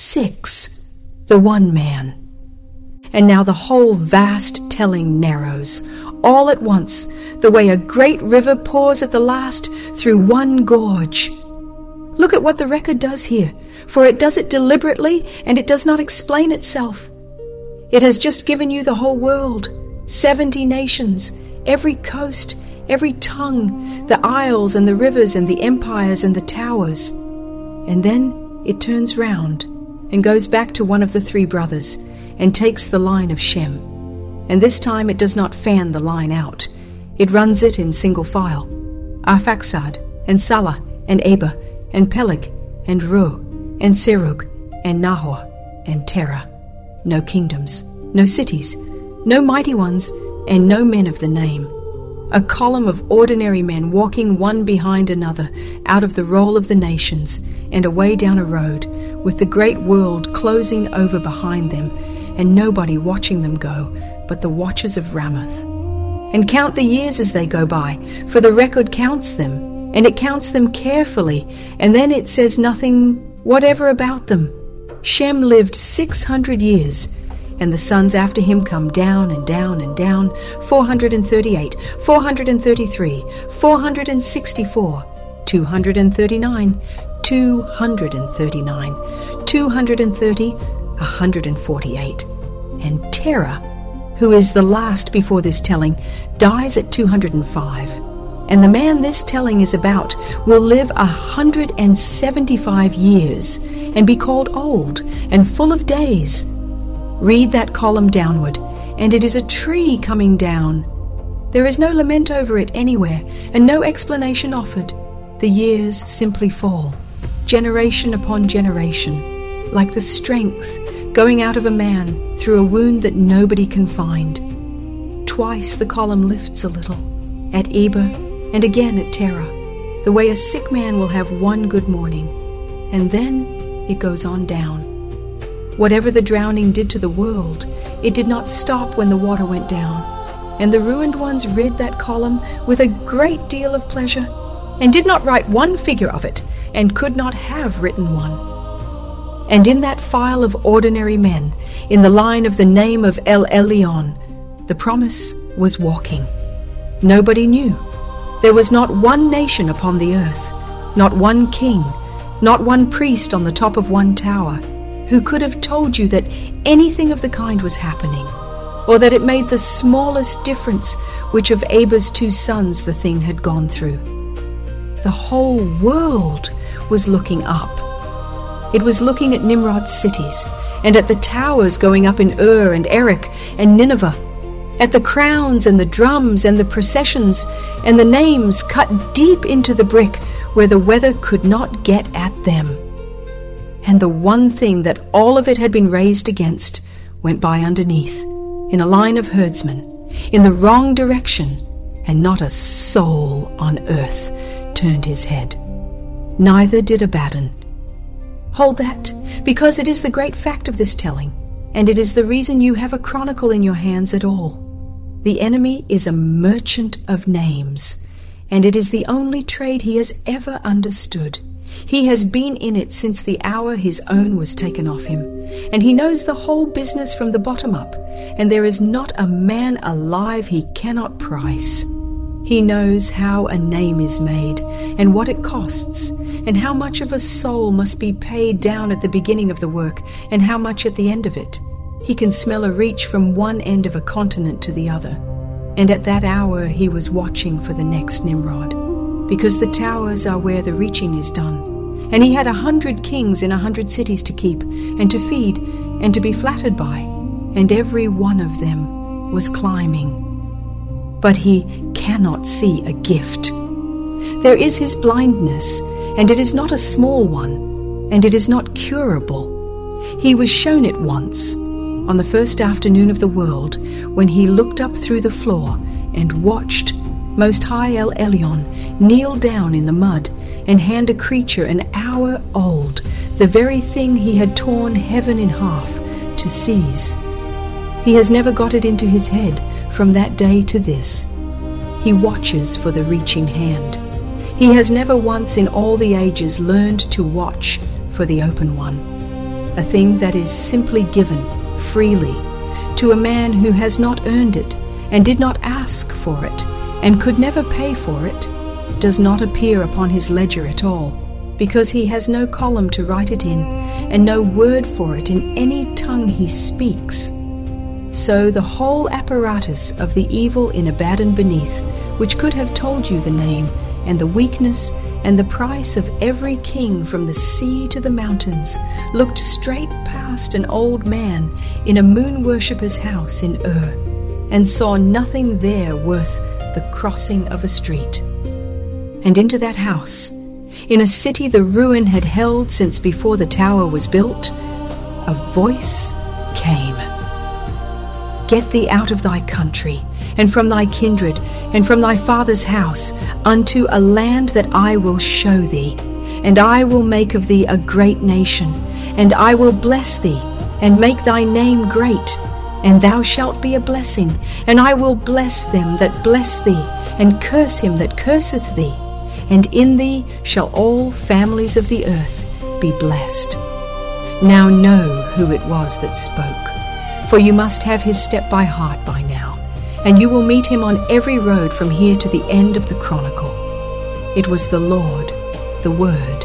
6. The one man. And now the whole vast telling narrows, all at once, the way a great river pours at the last through one gorge. Look at what the record does here, for it does it deliberately, and it does not explain itself. It has just given you the whole world, 70 nations, every coast, every tongue, the isles and the rivers and the empires and the towers. And then it turns round and goes back to one of the 3 brothers and takes the line of Shem. And this time it does not fan the line out. It runs it in single file. Arphaxad and Salah and Eber and Peleg and Ru and Serug and Nahor and Terah. No kingdoms, no cities, no mighty ones, and no men of the name. A column of ordinary men walking one behind another out of the roll of the nations and away down a road, with the great world closing over behind them, and nobody watching them go but the watchers of Ramoth. And count the years as they go by, for the record counts them, and it counts them carefully, and then it says nothing whatever about them. Shem lived 600 years, and the sons after him come down and down and down, 438, 433, 464, 239, 239, 230, 148. And Terah, who is the last before this telling, dies at 205. And the man this telling is about will live 175 years and be called old and full of days. Read that column downward, and it is a tree coming down. There is no lament over it anywhere, and no explanation offered. The years simply fall, generation upon generation, like the strength going out of a man through a wound that nobody can find. Twice the column lifts a little, at Eber and again at Terah, the way a sick man will have one good morning, and then it goes on down. Whatever the drowning did to the world, it did not stop when the water went down, and the ruined ones read that column with a great deal of pleasure, and did not write one figure of it, and could not have written one. And in that file of ordinary men, in the line of the name of El Elyon, the promise was walking. Nobody knew. There was not one nation upon the earth, not one king, not one priest on the top of one tower, who could have told you that anything of the kind was happening, or that it made the smallest difference which of Eber's 2 sons the thing had gone through. The whole world was looking up. It was looking at Nimrod's cities, and at the towers going up in Ur and Erech and Nineveh, at the crowns and the drums and the processions and the names cut deep into the brick where the weather could not get at them. And the one thing that all of it had been raised against went by underneath, in a line of herdsmen, in the wrong direction, and not a soul on earth turned his head. Neither did Abaddon. Hold that, because it is the great fact of this telling, and it is the reason you have a chronicle in your hands at all. The enemy is a merchant of names, and it is the only trade he has ever understood. He has been in it since the hour his own was taken off him, and he knows the whole business from the bottom up, and there is not a man alive he cannot price. He knows how a name is made, and what it costs, and how much of a soul must be paid down at the beginning of the work, and how much at the end of it. He can smell a reach from one end of a continent to the other, and at that hour he was watching for the next Nimrod, because the towers are where the reaching is done. And he had 100 kings in 100 cities to keep, and to feed, and to be flattered by, and every one of them was climbing. But he cannot see a gift. There is his blindness, and it is not a small one, and it is not curable. He was shown it once, on the first afternoon of the world, when he looked up through the floor and watched Most High El Elyon kneel down in the mud and hand a creature an hour old, the very thing he had torn heaven in half, to seize. He has never got it into his head from that day to this. He watches for the reaching hand. He has never once in all the ages learned to watch for the open one. a thing that is simply given freely to a man who has not earned it and did not ask for it and could never pay for it, does not appear upon his ledger at all, because he has no column to write it in and no word for it in any tongue he speaks. So the whole apparatus of the evil in Abaddon beneath, which could have told you the name and the weakness and the price of every king from the sea to the mountains, looked straight past an old man in a moon-worshipper's house in Ur, and saw nothing there worth the crossing of a street. And into that house, in a city the ruin had held since before the tower was built, a voice came. Get thee out of thy country, and from thy kindred, and from thy father's house, unto a land that I will show thee. And I will make of thee a great nation, and I will bless thee, and make thy name great. And thou shalt be a blessing, and I will bless them that bless thee, and curse him that curseth thee. And in thee shall all families of the earth be blessed. Now know who it was that spoke, for you must have his step by heart by now, and you will meet him on every road from here to the end of the chronicle. It was the Lord, the Word,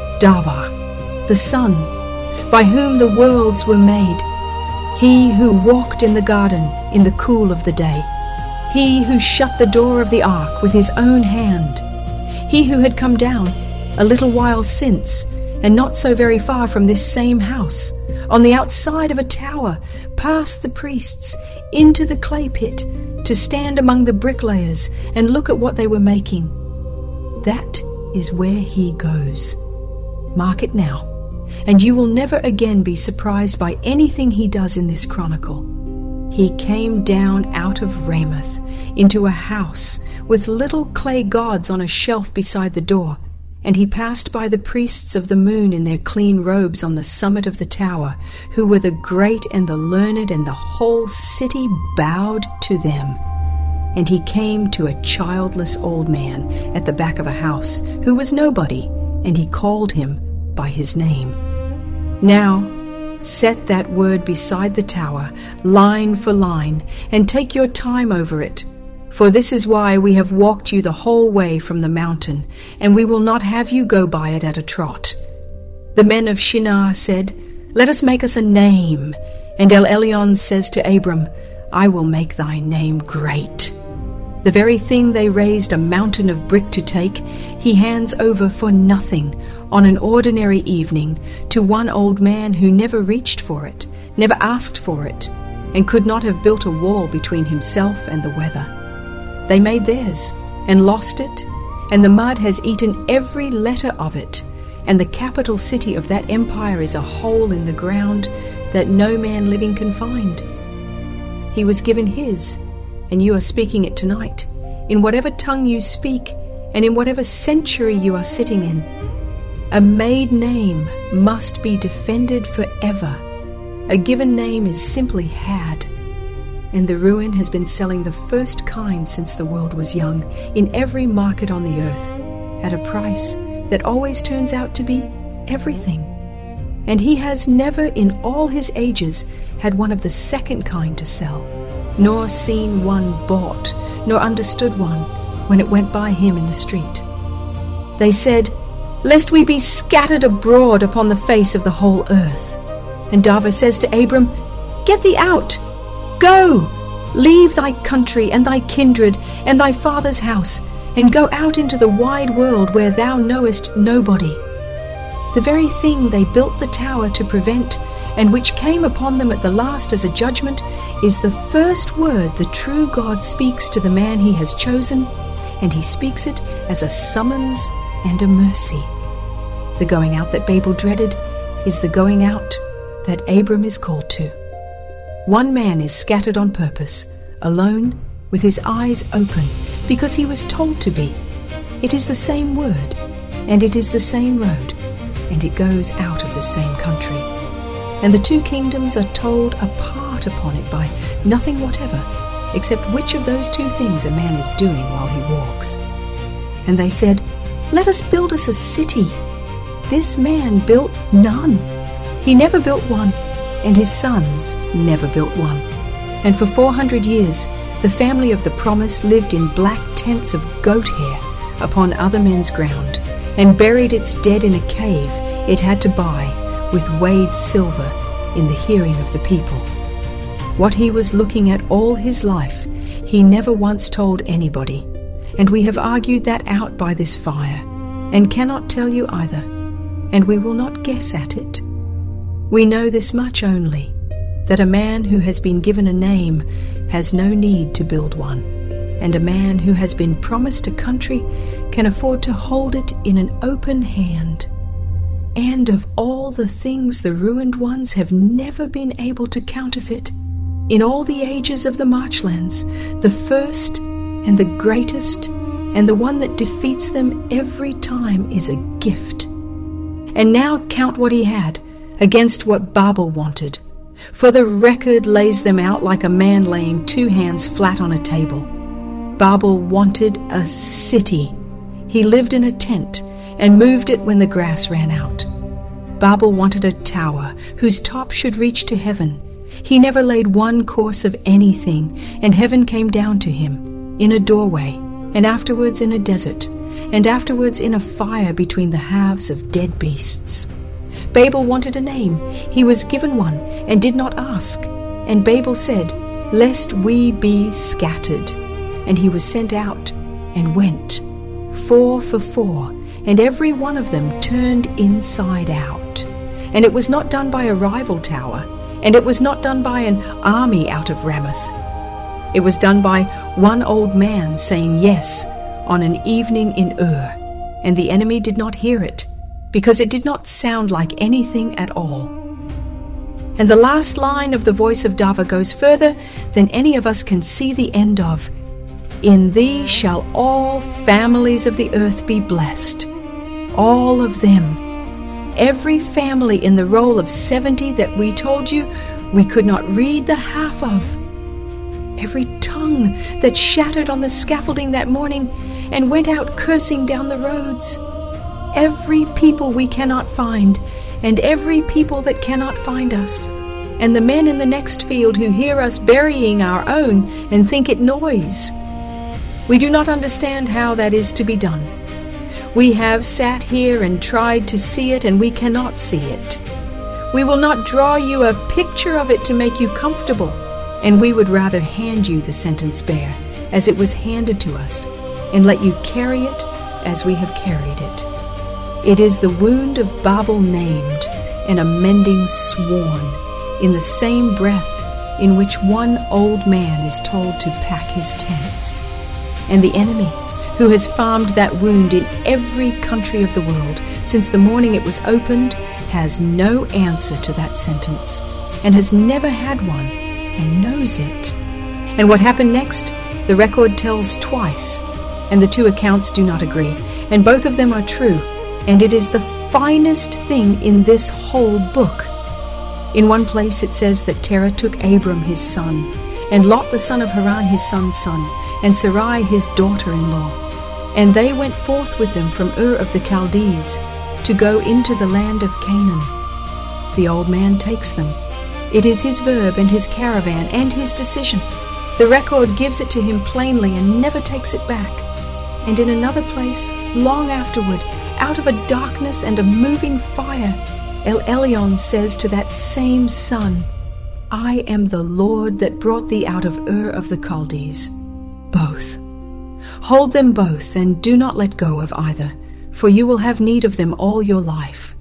Dava, the Son, by whom the worlds were made, he who walked in the garden in the cool of the day, he who shut the door of the ark with his own hand, he who had come down a little while since, and not so very far from this same house, on the outside of a tower, past the priests, into the clay pit, to stand among the bricklayers and look at what they were making. That is where he goes. Mark it now, and you will never again be surprised by anything he does in this chronicle. He came down out of Ramoth into a house with little clay gods on a shelf beside the door, and he passed by the priests of the moon in their clean robes on the summit of the tower, who were the great and the learned, and the whole city bowed to them. And he came to a childless old man at the back of a house, who was nobody, and he called him by his name. Now set that word beside the tower, line for line, and take your time over it. For this is why we have walked you the whole way from the mountain, and we will not have you go by it at a trot. The men of Shinar said, Let us make us a name. And El Elyon says to Abram, I will make thy name great. The very thing they raised a mountain of brick to take, he hands over for nothing on an ordinary evening to one old man who never reached for it, never asked for it, and could not have built a wall between himself and the weather. They made theirs and lost it, and the mud has eaten every letter of it, and the capital city of that empire is a hole in the ground that no man living can find. He was given his, and you are speaking it tonight, in whatever tongue you speak, and in whatever century you are sitting in. A made name must be defended forever. A given name is simply had. And the ruin has been selling the first kind since the world was young, in every market on the earth, at a price that always turns out to be everything. And he has never in all his ages had one of the second kind to sell, nor seen one bought, nor understood one when it went by him in the street. They said, Lest we be scattered abroad upon the face of the whole earth. And Dava says to Abram, Get thee out! Go! Leave thy country and thy kindred and thy father's house, and go out into the wide world where thou knowest nobody. The very thing they built the tower to prevent, and which came upon them at the last as a judgment, is the first word the true God speaks to the man he has chosen, and he speaks it as a summons and a mercy. The going out that Babel dreaded is the going out that Abram is called to. One man is scattered on purpose, alone, with his eyes open, because he was told to be. It is the same word, and it is the same road, and it goes out of the same country. And the two kingdoms are told apart upon it by nothing whatever, except which of those two things a man is doing while he walks. And they said, Let us build us a city. This man built none. He never built one, and his sons never built one. And for 400 years, the family of the promise lived in black tents of goat hair upon other men's ground, and buried its dead in a cave it had to buy with weighed silver in the hearing of the people. What he was looking at all his life, he never once told anybody, and we have argued that out by this fire, and cannot tell you either, and we will not guess at it. We know this much only, that a man who has been given a name has no need to build one, and a man who has been promised a country can afford to hold it in an open hand. And of all the things the ruined ones have never been able to counterfeit, in all the ages of the marchlands, the first and the greatest, and the one that defeats them every time is a gift. And now count what he had against what Babel wanted, for the record lays them out like a man laying two hands flat on a table. Babel wanted a city. He lived in a tent and moved it when the grass ran out. Babel wanted a tower whose top should reach to heaven. He never laid one course of anything, and heaven came down to him in a doorway, and afterwards in a desert, and afterwards in a fire between the halves of dead beasts. Babel wanted a name. He was given one and did not ask. And Babel said, "Lest we be scattered." And he was sent out and went, 4 for 4, and every one of them turned inside out. And it was not done by a rival tower, and it was not done by an army out of Ramoth. It was done by one old man saying yes on an evening in Ur, and the enemy did not hear it, because it did not sound like anything at all. And the last line of the voice of Dava goes further than any of us can see the end of. In thee shall all families of the earth be blessed. All of them. Every family in the roll of 70 that we told you we could not read the half of. Every tongue that shattered on the scaffolding that morning and went out cursing down the roads. Every people we cannot find, and every people that cannot find us, and the men in the next field who hear us burying our own and think it noise. We do not understand how that is to be done. We have sat here and tried to see it, and we cannot see it. We will not draw you a picture of it to make you comfortable, and we would rather hand you the sentence bare, as it was handed to us, and let you carry it as we have carried it. It is the wound of Babel named, and a mending sworn, in the same breath in which one old man is told to pack his tents. And the enemy, who has farmed that wound in every country of the world since the morning it was opened, has no answer to that sentence, and has never had one, and knows it. And what happened next, the record tells twice, and the two accounts do not agree, and both of them are true, and it is the finest thing in this whole book. In one place it says that Terah took Abram his son, and Lot the son of Haran his son's son, and Sarai his daughter-in-law. And they went forth with them from Ur of the Chaldees to go into the land of Canaan. The old man takes them. It is his verb and his caravan and his decision. The record gives it to him plainly and never takes it back. And in another place, long afterward, out of a darkness and a moving fire, El Elyon says to that same son, I am the Lord that brought thee out of Ur of the Chaldees. Both. Hold them both, and do not let go of either, for you will have need of them all your life.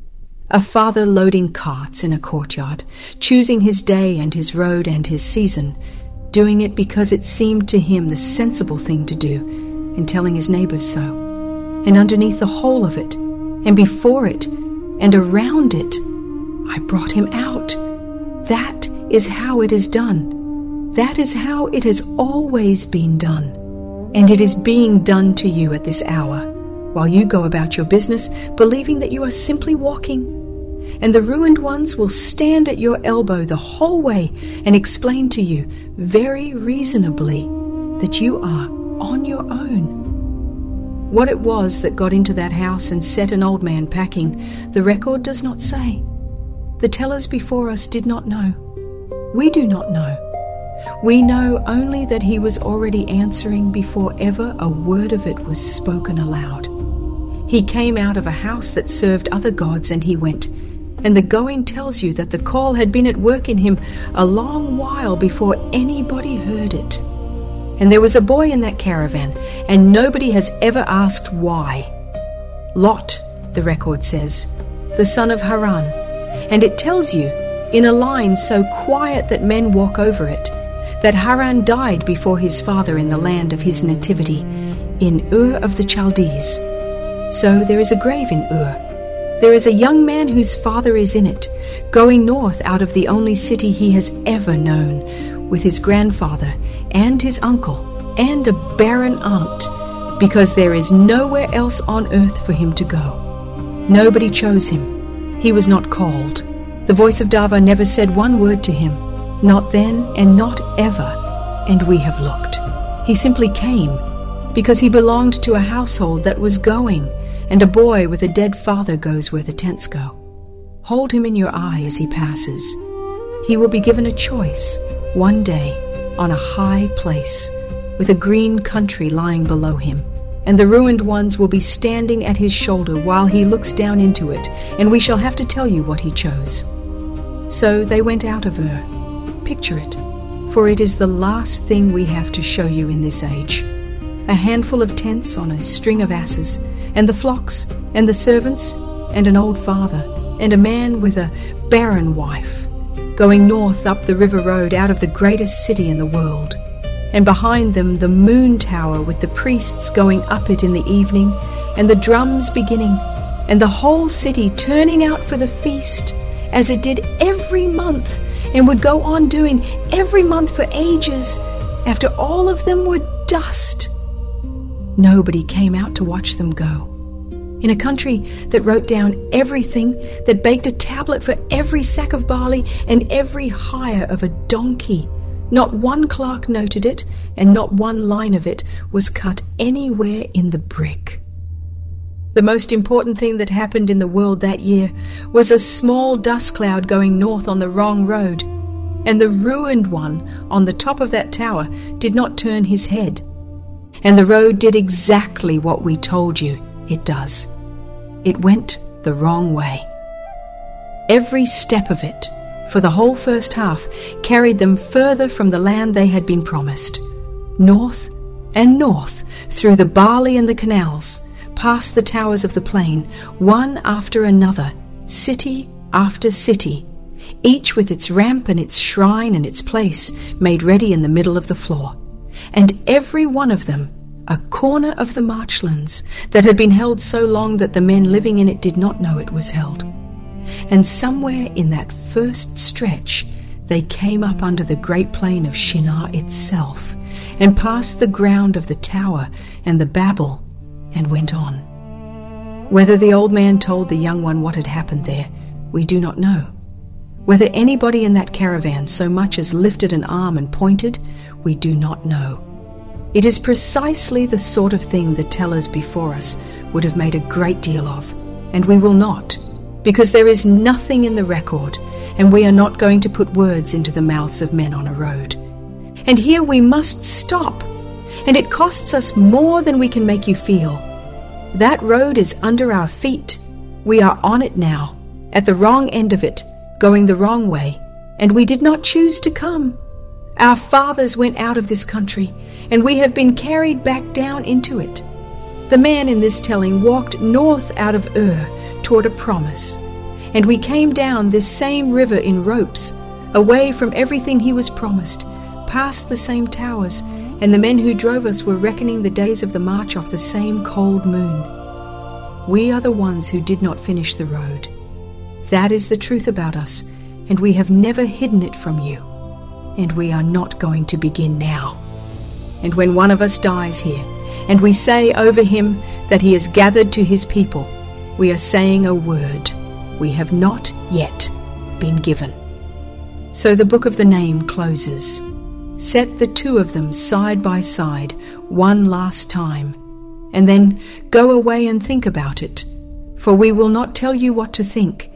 A father loading carts in a courtyard, choosing his day and his road and his season, doing it because it seemed to him the sensible thing to do, and telling his neighbors so. And underneath the whole of it, and before it, and around it, I brought him out. That is how it is done. That is how it has always been done. And it is being done to you at this hour, while you go about your business, believing that you are simply walking. And the ruined ones will stand at your elbow the whole way and explain to you, very reasonably, that you are on your own. What it was that got into that house and set an old man packing, the record does not say. the tellers before us did not know. We do not know. We know only that he was already answering before ever a word of it was spoken aloud. He came out of a house that served other gods, and he went. And the going tells you that the call had been at work in him a long while before anybody heard it. And there was a boy in that caravan, and nobody has ever asked why. Lot, the record says, the son of Haran. And it tells you, in a line so quiet that men walk over it, that Haran died before his father in the land of his nativity, in Ur of the Chaldees. So there is a grave in Ur. There is a young man whose father is in it, going north out of the only city he has ever known, with his grandfather and his uncle and a barren aunt, because there is nowhere else on earth for him to go. Nobody chose him. He was not called. The voice of Dava never said one word to him, not then and not ever, and we have looked. He simply came, because he belonged to a household that was going, and a boy with a dead father goes where the tents go. Hold him in your eye as he passes. He will be given a choice, one day, on a high place, with a green country lying below him, and the ruined ones will be standing at his shoulder while he looks down into it, and we shall have to tell you what he chose. So they went out of Ur. Picture it, for it is the last thing we have to show you in this age. A handful of tents on a string of asses, and the flocks, and the servants, and an old father, and a man with a barren wife, going north up the river road out of the greatest city in the world. And behind them the moon tower with the priests going up it in the evening, and the drums beginning, and the whole city turning out for the feast, as it did every month, and would go on doing every month for ages, after all of them were dust. Nobody came out to watch them go. In a country that wrote down everything, that baked a tablet for every sack of barley and every hire of a donkey, not one clerk noted it, and not one line of it was cut anywhere in the brick. The most important thing that happened in the world that year was a small dust cloud going north on the wrong road, and the ruined one on the top of that tower did not turn his head. And the road did exactly what we told you it does. It went the wrong way. Every step of it, for the whole first half, carried them further from the land they had been promised. North and north, through the barley and the canals, past the towers of the plain, one after another, city after city, each with its ramp and its shrine and its place made ready in the middle of the floor. And every one of them a corner of the marchlands that had been held so long that the men living in it did not know it was held. And somewhere in that first stretch they came up under the great plain of Shinar itself, and passed the ground of the tower and the Babel, and went on. Whether the old man told the young one what had happened there, we do not know. Whether anybody in that caravan so much as lifted an arm and pointed, we do not know. It is precisely the sort of thing the tellers before us would have made a great deal of, and we will not, because there is nothing in the record, and we are not going to put words into the mouths of men on a road. And here we must stop, and it costs us more than we can make you feel. That road is under our feet. We are on it now, at the wrong end of it, going the wrong way, and we did not choose to come. Our fathers went out of this country, and we have been carried back down into it. The man in this telling walked north out of Ur toward a promise, and we came down this same river in ropes, away from everything he was promised, past the same towers, and the men who drove us were reckoning the days of the march off the same cold moon. We are the ones who did not finish the road. That is the truth about us, and we have never hidden it from you. And we are not going to begin now. And when one of us dies here, and we say over him that he is gathered to his people, we are saying a word we have not yet been given. So the book of the name closes. Set the two of them side by side one last time, and then go away and think about it, for we will not tell you what to think,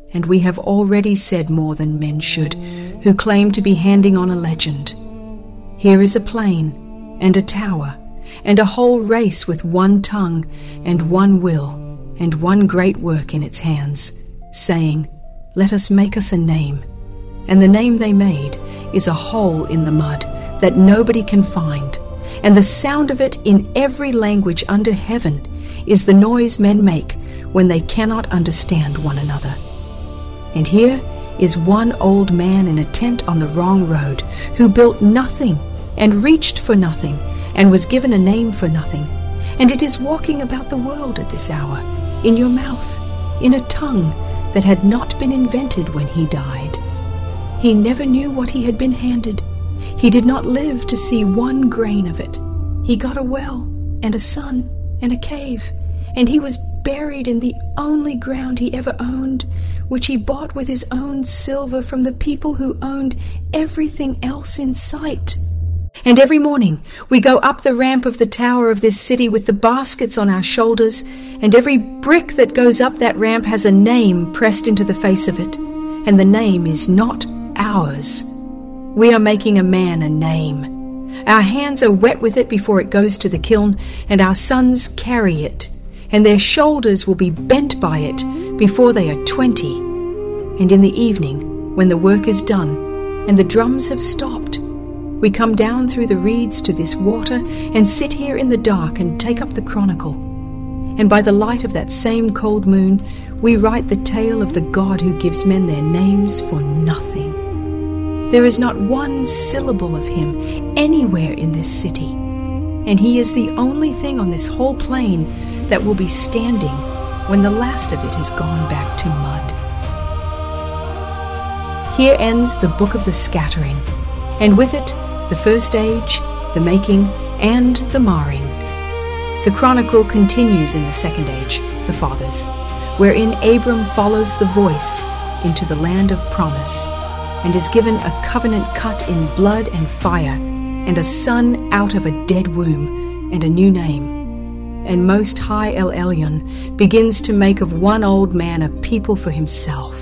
and we have already said more than men should, who claim to be handing on a legend. Here is a plain, and a tower, and a whole race with one tongue, and one will, and one great work in its hands, saying, Let us make us a name. And the name they made is a hole in the mud that nobody can find, and the sound of it in every language under heaven is the noise men make when they cannot understand one another. And here is one old man in a tent on the wrong road, who built nothing and reached for nothing and was given a name for nothing, and it is walking about the world at this hour, in your mouth, in a tongue that had not been invented when he died. He never knew what he had been handed. He did not live to see one grain of it. He got a well and a son and a cave, and he was buried in the only ground he ever owned, which he bought with his own silver from the people who owned everything else in sight. And every morning we go up the ramp of the tower of this city with the baskets on our shoulders, and every brick that goes up that ramp has a name pressed into the face of it, and the name is not ours. We are making a man a name. Our hands are wet with it before it goes to the kiln, and our sons carry it, and their shoulders will be bent by it before they are 20. And in the evening, when the work is done, and the drums have stopped, we come down through the reeds to this water, and sit here in the dark and take up the chronicle. And by the light of that same cold moon, we write the tale of the God who gives men their names for nothing. There is not one syllable of him anywhere in this city, and he is the only thing on this whole plain that will be standing when the last of it has gone back to mud. Here ends the book of the scattering, and with it the first age, the making, and the marring. The chronicle continues in the second age, the fathers, wherein Abram follows the voice into the land of promise, and is given a covenant cut in blood and fire, and a son out of a dead womb, and a new name. And Most High El Elyon begins to make of one old man a people for himself,